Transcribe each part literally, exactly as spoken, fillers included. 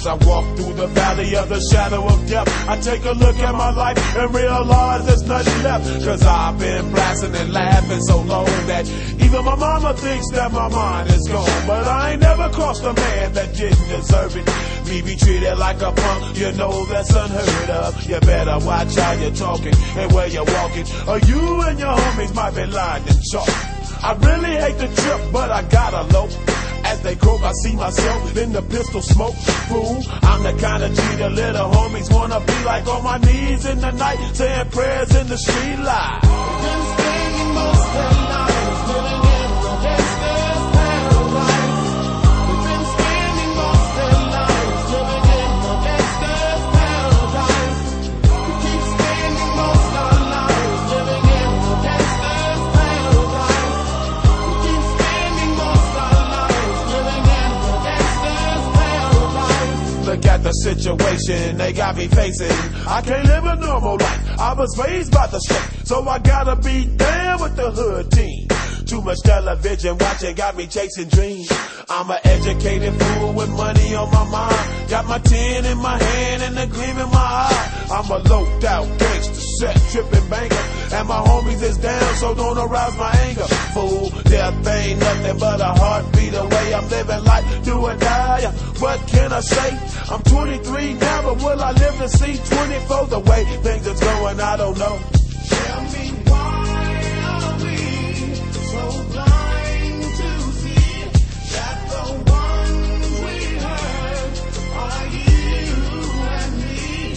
I walk through the valley of the shadow of death, I take a look at my life and realize there's nothing left. Cause I've been blasting and laughing so long that even my mama thinks that my mind is gone. But I ain't never crossed a man that didn't deserve it. Me be treated like a punk, you know that's unheard of. You better watch how you're talking and where you're walking, or you and your homies might be lined in chalk. I really hate the trip, but I gotta low. As they croak, I see myself in the pistol smoke. Fool, I'm the kind of G the little homies wanna be like, on my knees in the night, saying prayers in the street light. Been spending most of the night living in the gangster's paradise. We've been spending most of the night living in the gangster's paradise. We keep spending most of the night living in the gangster's paradise. We keep spending most of the night living in the gangster's paradise. Look at the situation they got me facing. I can't live a normal life. I was raised by the street, so I gotta be down with the hood team. Too much television watching got me chasing dreams. I'm an educated fool with money on my mind. Got my tin in my hand and a gleam in my eye. I'm a loped out gangster, set tripping banker, and my homies is down, so don't arouse my anger. Fool, death ain't nothing but a heartbeat away. I'm living life, do or die. What can I say? I'm twenty-three now, but will I live to see twenty-four? The way things are going, I don't know. Tell me why are we so blind to see that the ones we hurt are you and me?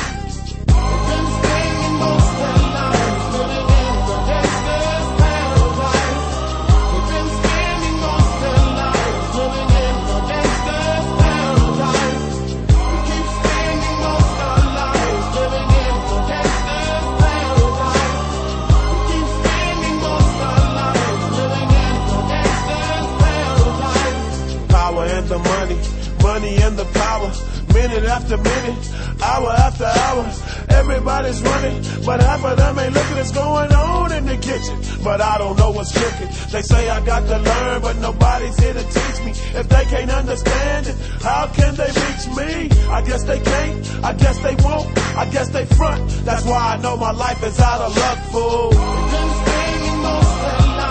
We've been spending most of the night living in the gangster's paradise. We've been spending most of the night living in the gangster's paradise. We keep spending most of the night living in the gangster's paradise. We keep spending most of the night living in the gangster's paradise. Power and the money, money and the power. Minute after minute, hour after hour, everybody's running, but half of them ain't looking what's going on in the kitchen. But I don't know what's cooking. They say I got to learn, but nobody's here to teach me. If they can't understand it, how can they reach me? I guess they can't, I guess they won't, I guess they front. That's why I know my life is out of luck, fool. We've been spending most of the night